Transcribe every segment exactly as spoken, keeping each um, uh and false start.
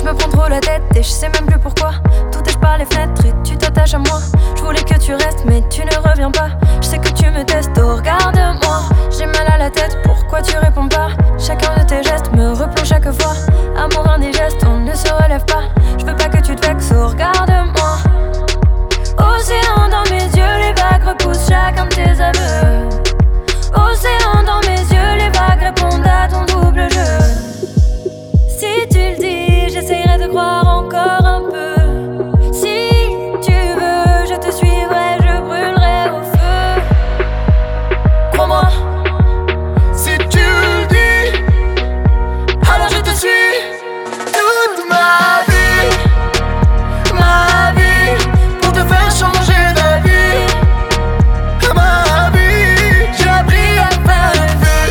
me prends trop la tête et je sais même plus pourquoi. Tout tâche par les fenêtres et tu t'attaches à moi. Je voulais que tu restes mais tu ne reviens pas. Je sais que tu me testes, oh regarde-moi. J'ai mal à la tête, pourquoi tu réponds pas? Chacun de tes gestes me replonge chaque fois. Amour indigeste, on ne se relève pas. Je veux pas que tu te vexes, oh regarde-moi. Océan dans mes yeux, les vagues repoussent chacun de tes aveux. Océan dans mes yeux, les vagues répondent à ton double jeu. Si tu le dis, j'essaierai de croire encore un peu. Si tu veux, je te suivrai, je brûlerai au feu. Crois-moi. Si tu le dis, alors je te suis. Toute ma vie, ma vie, pour te faire changer d'avis. Ma vie, j'ai appris à faire rêver.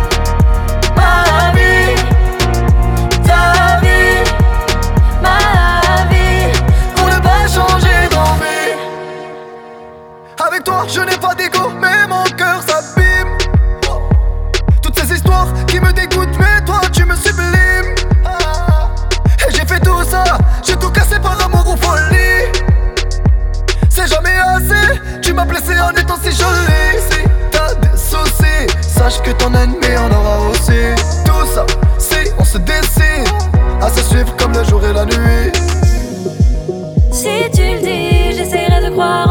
Ma vie, ta vie, ma vie, pour ne pas changer d'envie. Avec toi, je n'ai pas d'égo, mais mon cœur s'abîme. Toutes ces histoires qui me dégoûtent, mais toi tu me sublimes. Et j'ai fait tout ça, j'ai tout cassé par amour ou folie. C'est jamais assez, tu m'as blessé en étant si jolie. Si t'as des soucis, sache que ton ennemi en aura aussi. Tout ça, si on se décide à se suivre comme le jour et la nuit. Si tu le dis, j'essaierai de croire